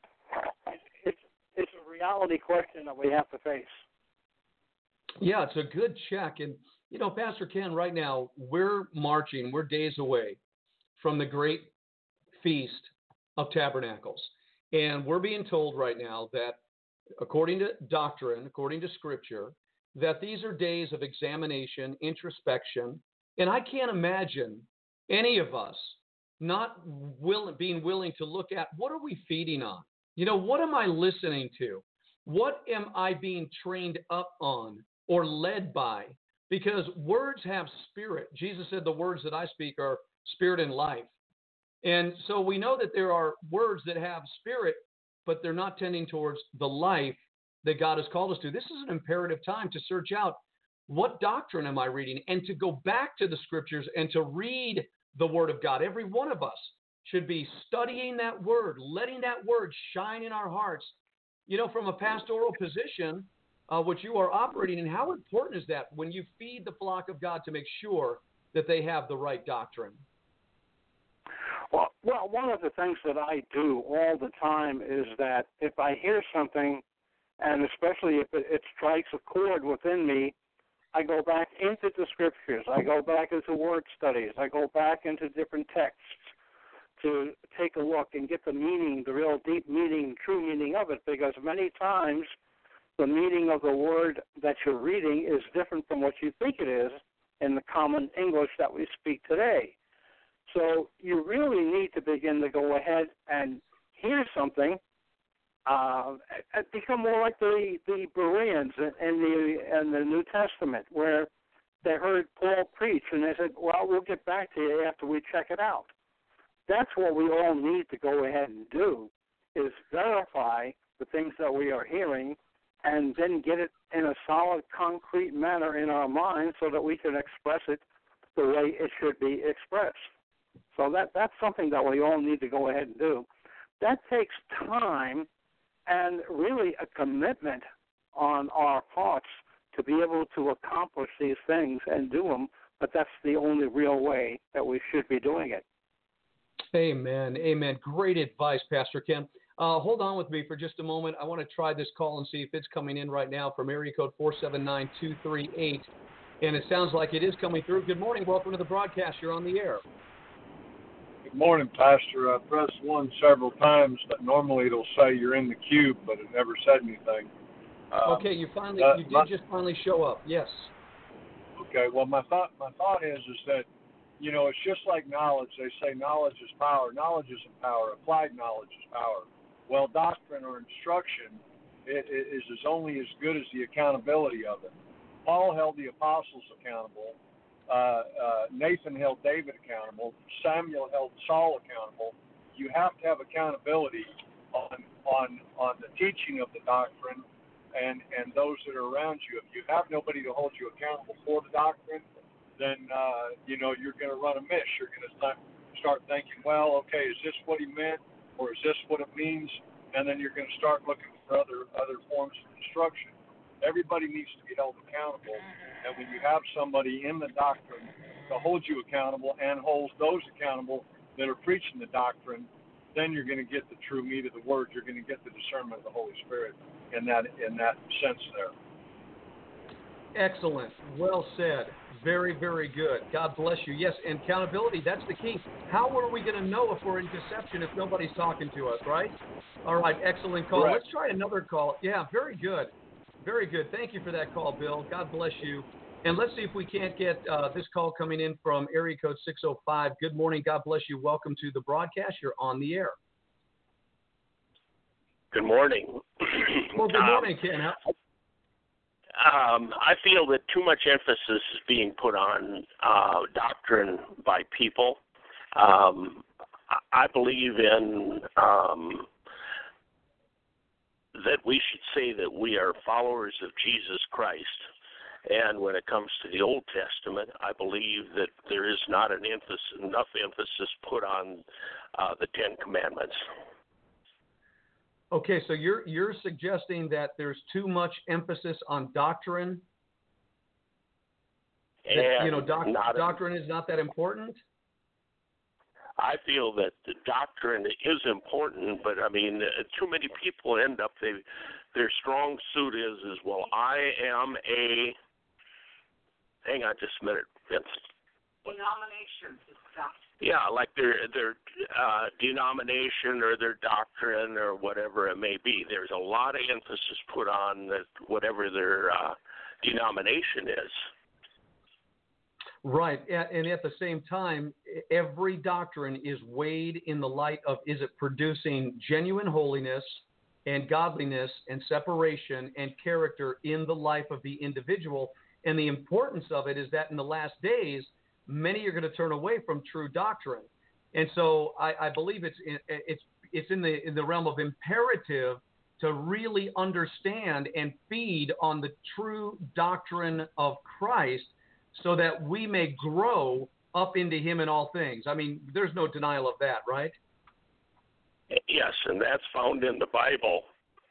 reality question that we have to face. Yeah, it's a good check. And, Pastor Ken, right now, we're days away from the great Feast of Tabernacles. And we're being told right now that, according to doctrine, according to Scripture, that these are days of examination, introspection. And I can't imagine any of us not being willing to look at, what are we feeding on? What am I listening to? What am I being trained up on or led by? Because words have spirit. Jesus said the words that I speak are spirit and life. And so we know that there are words that have spirit, but they're not tending towards the life that God has called us to. This is an imperative time to search out, what doctrine am I reading? And to go back to the Scriptures and to read the Word of God. Every one of us should be studying that Word, letting that Word shine in our hearts. From a pastoral position, which you are operating in, how important is that when you feed the flock of God to make sure that they have the right doctrine? Well, one of the things that I do all the time is that if I hear something, and especially if it strikes a chord within me, I go back into the Scriptures. I go back into word studies. I go back into different texts to take a look and get the meaning, the real deep meaning, true meaning of it, because many times the meaning of the word that you're reading is different from what you think it is in the common English that we speak today. So you really need to begin to go ahead and hear something, become more like the Bereans in the New Testament, where they heard Paul preach and they said, well, we'll get back to you after we check it out. That's what we all need to go ahead and do, is verify the things that we are hearing and then get it in a solid, concrete manner in our minds so that we can express it the way it should be expressed. So that's something that we all need to go ahead and do. That takes time and really a commitment on our parts to be able to accomplish these things and do them, but that's the only real way that we should be doing it. Amen. Amen. Great advice, Pastor Ken. Hold on with me for just a moment. I want to try this call and see if it's coming in right now from area code 479-238. And it sounds like it is coming through. Good morning. Welcome to the broadcast. You're on the air. Good morning, Pastor. I pressed 1 several times, but normally it'll say you're in the queue, but it never said anything. Okay, you did just finally show up. Yes. Okay. Well, my thought is that, you know, it's just like knowledge. They say knowledge is power. Knowledge isn't power. Applied knowledge is power. Well, doctrine or instruction is only as good as the accountability of it. Paul held the apostles accountable. Nathan held David accountable. Samuel held Saul accountable. You have to have accountability on the teaching of the doctrine and those that are around you. If you have nobody to hold you accountable for the doctrine, then you're going to run amiss. You're going to start thinking, well, okay, is this what he meant, or is this what it means? And then you're going to start looking for other forms of instruction. Everybody needs to be held accountable, and when you have somebody in the doctrine to hold you accountable and holds those accountable that are preaching the doctrine, then you're going to get the true meat of the word. You're going to get the discernment of the Holy Spirit in that sense there. Excellent. Well said. Very, very good. God bless you. Yes, and accountability, that's the key. How are we going to know if we're in deception if nobody's talking to us, right? All right, excellent call. Correct. Let's try another call. Yeah, very good. Very good. Thank you for that call, Bill. God bless you. And let's see if we can't get this call coming in from area code 605. Good morning. God bless you. Welcome to the broadcast. You're on the air. Good morning. Well, good morning, Ken. I feel that too much emphasis is being put on doctrine by people. I believe in that we should say that we are followers of Jesus Christ. And when it comes to the Old Testament, I believe that there is not enough emphasis put on the Ten Commandments. Okay, so you're suggesting that there's too much emphasis on doctrine? That, doctrine is not that important? I feel that the doctrine is important, but I mean, too many people end up, their strong suit is well, I am a, hang on just a minute, Vince. Denomination. Yeah, like their denomination or their doctrine or whatever it may be. There's a lot of emphasis put on that whatever their denomination is. Right, and at the same time, every doctrine is weighed in the light of, is it producing genuine holiness and godliness and separation and character in the life of the individual? And the importance of it is that in the last days, many are going to turn away from true doctrine. And so I believe it's in the realm of imperative to really understand and feed on the true doctrine of Christ, so that we may grow up into him in all things. I mean, there's no denial of that, right? Yes, and that's found in the Bible.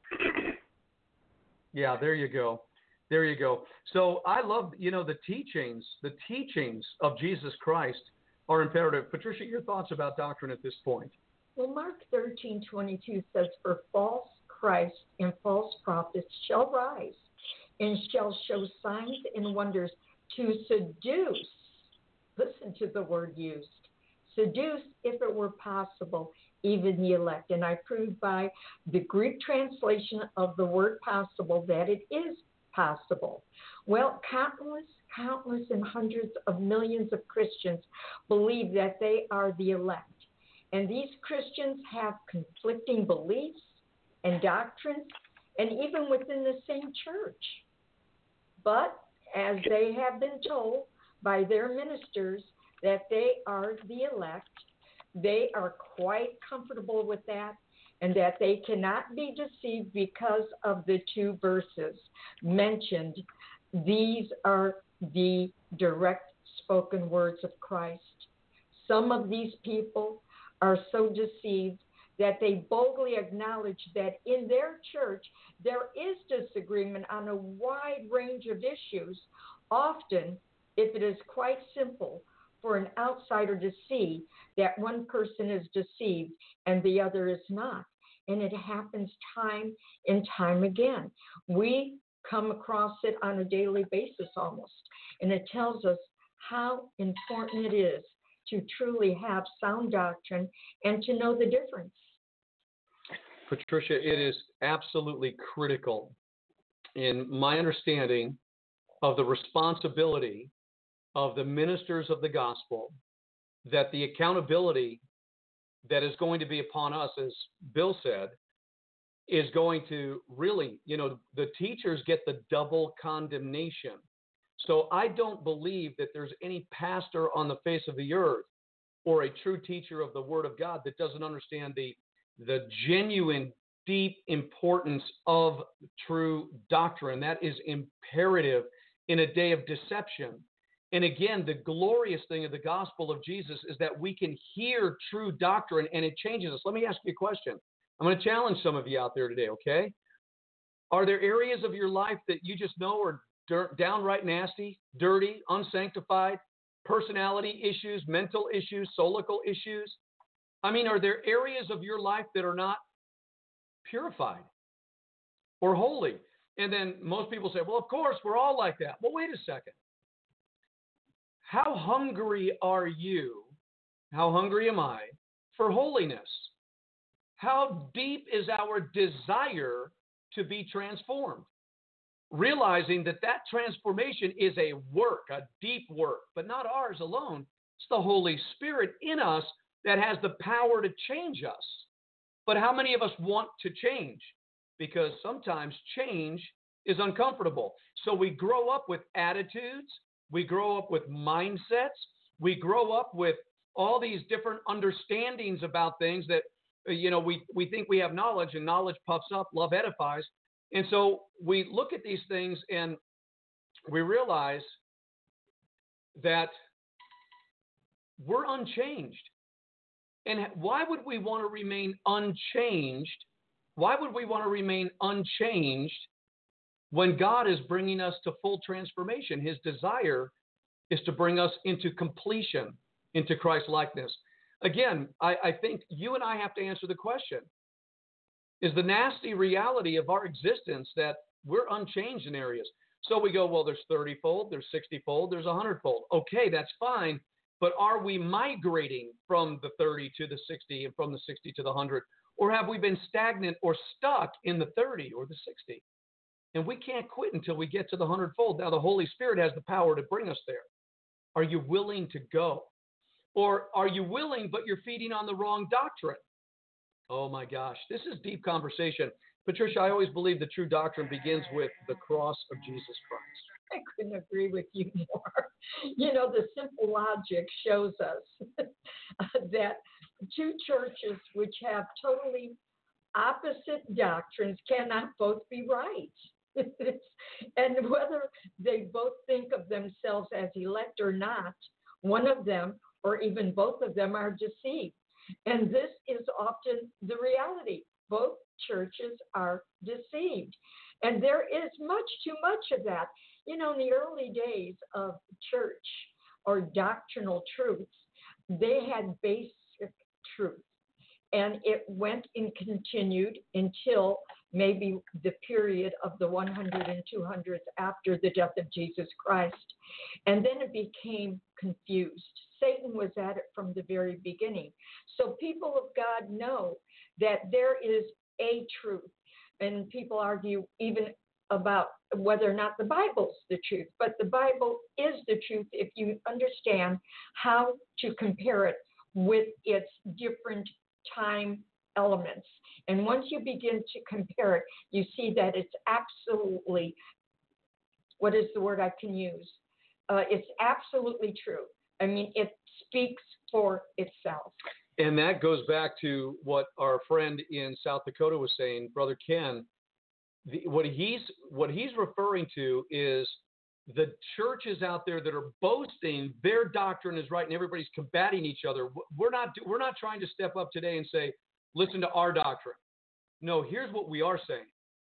Yeah, there you go. There you go. So I love, the teachings of Jesus Christ are imperative. Patricia, your thoughts about doctrine at this point? Well, Mark 13:22 says, "For false Christs and false prophets shall rise and shall show signs and wonders to seduce," listen to the word used, seduce, if it were possible, even the elect. And I prove by the Greek translation of the word possible that it is possible. Well, countless and hundreds of millions of Christians believe that they are the elect. And these Christians have conflicting beliefs and doctrines, and even within the same church. But as they have been told by their ministers that they are the elect, they are quite comfortable with that, and that they cannot be deceived because of the two verses mentioned. These are the direct spoken words of Christ. Some of these people are so deceived that they boldly acknowledge that in their church there is disagreement on a wide range of issues. Often, if it is quite simple for an outsider to see that one person is deceived and the other is not. And it happens time and time again. We come across it on a daily basis almost. And it tells us how important it is to truly have sound doctrine and to know the difference. Patricia, it is absolutely critical in my understanding of the responsibility of the ministers of the gospel, that the accountability that is going to be upon us, as Bill said, is going to really, the teachers get the double condemnation. So I don't believe that there's any pastor on the face of the earth or a true teacher of the Word of God that doesn't understand the genuine, deep importance of true doctrine. That is imperative in a day of deception. And again, the glorious thing of the gospel of Jesus is that we can hear true doctrine and it changes us. Let me ask you a question. I'm going to challenge some of you out there today, okay? Are there areas of your life that you just know are downright nasty, dirty, unsanctified, personality issues, mental issues, solical issues? I mean, are there areas of your life that are not purified or holy? And then most people say, well, of course, we're all like that. Well, wait a second. How hungry are you? How hungry am I for holiness? How deep is our desire to be transformed? Realizing that transformation is a work, a deep work, but not ours alone. It's the Holy Spirit in us that has the power to change us. But how many of us want to change? Because sometimes change is uncomfortable. So we grow up with attitudes. We grow up with mindsets. We grow up with all these different understandings about things that, we think we have knowledge, and knowledge puffs up, love edifies. And so we look at these things and we realize that we're unchanged. And why would we want to remain unchanged? Why would we want to remain unchanged when God is bringing us to full transformation? His desire is to bring us into completion, into Christ likeness. Again, I think you and I have to answer the question. Is the nasty reality of our existence that we're unchanged in areas? So we go, well, there's 30-fold, there's 60-fold, there's 100-fold. Okay, that's fine. But are we migrating from the 30 to the 60 and from the 60 to the 100? Or have we been stagnant or stuck in the 30 or the 60? And we can't quit until we get to the 100-fold. Now, the Holy Spirit has the power to bring us there. Are you willing to go? Or are you willing, but you're feeding on the wrong doctrine? Oh, my gosh. This is deep conversation. Patricia, I always believe the true doctrine begins with the cross of Jesus Christ. I couldn't agree with you more. The simple logic shows us that two churches which have totally opposite doctrines cannot both be right. And whether they both think of themselves as elect or not, one of them or even both of them are deceived. And this is often the reality. Both churches are deceived. And there is too much of that. In the early days of church or doctrinal truths, they had basic truth. And it went and continued until maybe the period of the 100 and 200s after the death of Jesus Christ. And then it became confused. Satan was at it from the very beginning. So people of God know that there is a truth. And people argue even about whether or not the Bible's the truth. But the Bible is the truth if you understand how to compare it with its different time elements. And once you begin to compare it, you see that it's absolutely, what is the word I can use? It's absolutely true. I mean, it speaks for itself. And that goes back to what our friend in South Dakota was saying, Brother Ken. What he's referring to is the churches out there that are boasting their doctrine is right and everybody's combating each other. We're not trying to step up today and say, listen to our doctrine. No, here's what we are saying.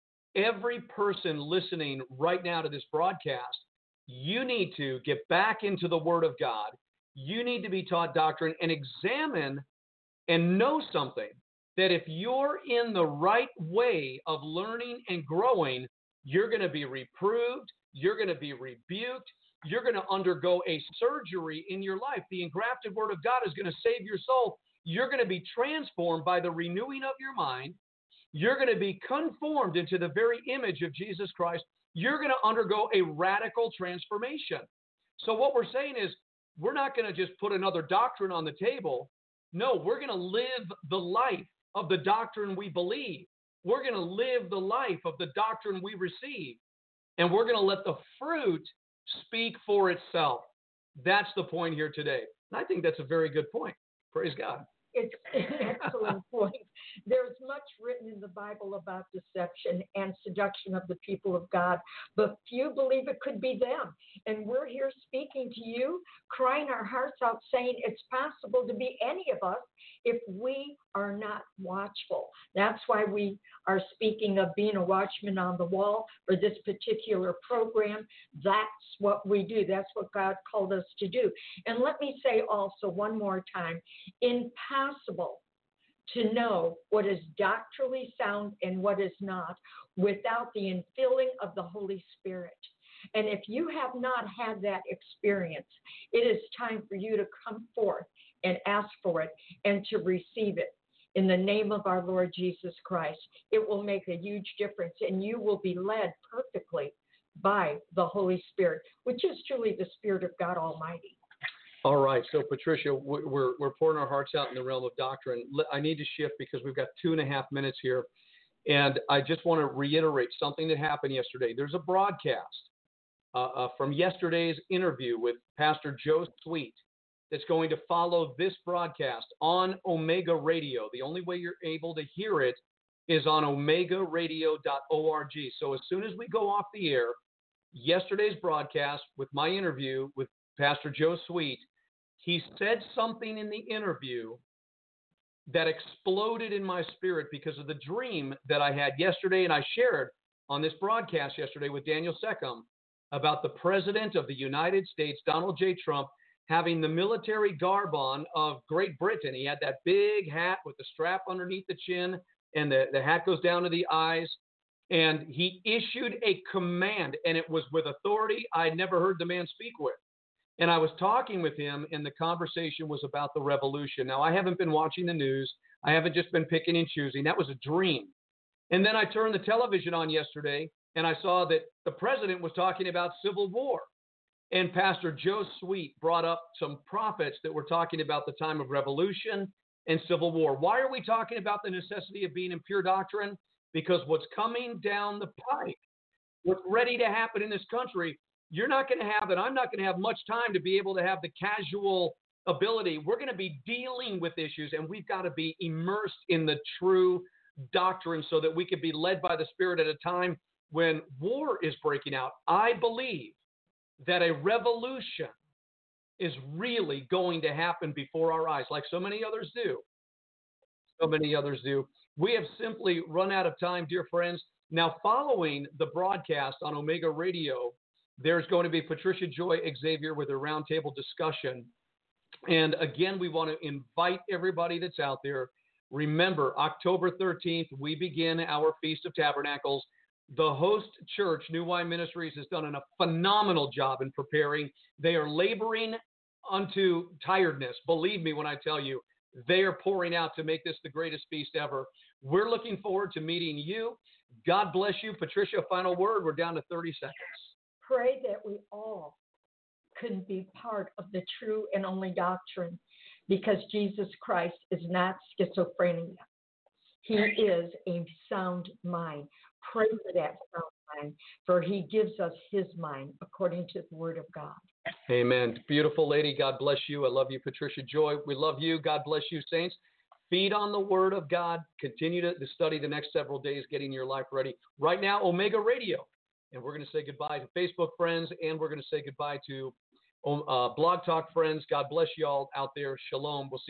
Every person listening right now to this broadcast, you need to get back into the Word of God. You need to be taught doctrine and examine and know something, that if you're in the right way of learning and growing, you're going to be reproved, you're going to be rebuked, you're going to undergo a surgery in your life. The engrafted Word of God is going to save your soul. You're going to be transformed by the renewing of your mind. You're going to be conformed into the very image of Jesus Christ. You're going to undergo a radical transformation. So what we're saying is, we're not going to just put another doctrine on the table. No, we're going to live the life of the doctrine we believe. We're going to live the life of the doctrine we receive. And we're going to let the fruit speak for itself. That's the point here today. And I think that's a very good point. Praise God. It's an excellent point. There's much written in the Bible about deception and seduction of the people of God, but few believe it could be them. And we're here speaking to you, crying our hearts out, saying it's possible to be any of us if we are not watchful. That's why we are speaking of being a watchman on the wall for this particular program. That's what we do. That's what God called us to do. And let me say also one more time, impossible to know what is doctrinally sound and what is not without the infilling of the Holy Spirit. And if you have not had that experience, it is time for you to come forth and ask for it and to receive it in the name of our Lord Jesus Christ. It will make a huge difference, and you will be led perfectly by the Holy Spirit, which is truly the Spirit of God Almighty. All right. So, Patricia, we're pouring our hearts out in the realm of doctrine. I need to shift because we've got 2.5 minutes here. And I just want to reiterate something that happened yesterday. There's a broadcast from yesterday's interview with Pastor Joe Sweet that's going to follow this broadcast on Omega Radio. The only way you're able to hear it is on omegaradio.org. So as soon as we go off the air, yesterday's broadcast with my interview with Pastor Joe Sweet, he said something in the interview that exploded in my spirit because of the dream that I had yesterday, and I shared on this broadcast yesterday with Daniel Seckham about the President of the United States, Donald J. Trump, having the military garb on of Great Britain. He had that big hat with the strap underneath the chin, and the hat goes down to the eyes. And he issued a command, and it was with authority I'd never heard the man speak with. And I was talking with him, and the conversation was about the revolution. Now, I haven't been watching the news. I haven't just been picking and choosing. That was a dream. And then I turned the television on yesterday, and I saw that the president was talking about civil war. And Pastor Joe Sweet brought up some prophets that were talking about the time of revolution and civil war. Why are we talking about the necessity of being in pure doctrine? Because what's coming down the pike, what's ready to happen in this country, you're not going to have, and I'm not going to have much time to be able to have the casual ability. We're going to be dealing with issues, and we've got to be immersed in the true doctrine so that we can be led by the Spirit at a time when war is breaking out. I believe that a revolution is really going to happen before our eyes, like so many others do. So many others do. We have simply run out of time, dear friends. Now, following the broadcast on Omega Radio, there's going to be Patricia Joy Xavier with a roundtable discussion. And again, we want to invite everybody that's out there. Remember, October 13th, we begin our Feast of Tabernacles. The host church, New Wine Ministries, has done a phenomenal job in preparing. They are laboring unto tiredness. Believe me when I tell you, they are pouring out to make this the greatest feast ever. We're looking forward to meeting you. God bless you. Patricia, final word. We're down to 30 seconds. Pray that we all can be part of the true and only doctrine. because Jesus Christ is not schizophrenia. He is a sound mind. Pray for that sound mind, for he gives us his mind according to the word of God. Amen. Beautiful lady. God bless you. I love you, Patricia Joy. We love you. God bless you, saints. Feed on the word of God. Continue to study the next several days, getting your life ready. Right now, Omega Radio. And we're going to say goodbye to Facebook friends, and we're going to say goodbye to Blog Talk friends. God bless you all out there. Shalom. We'll see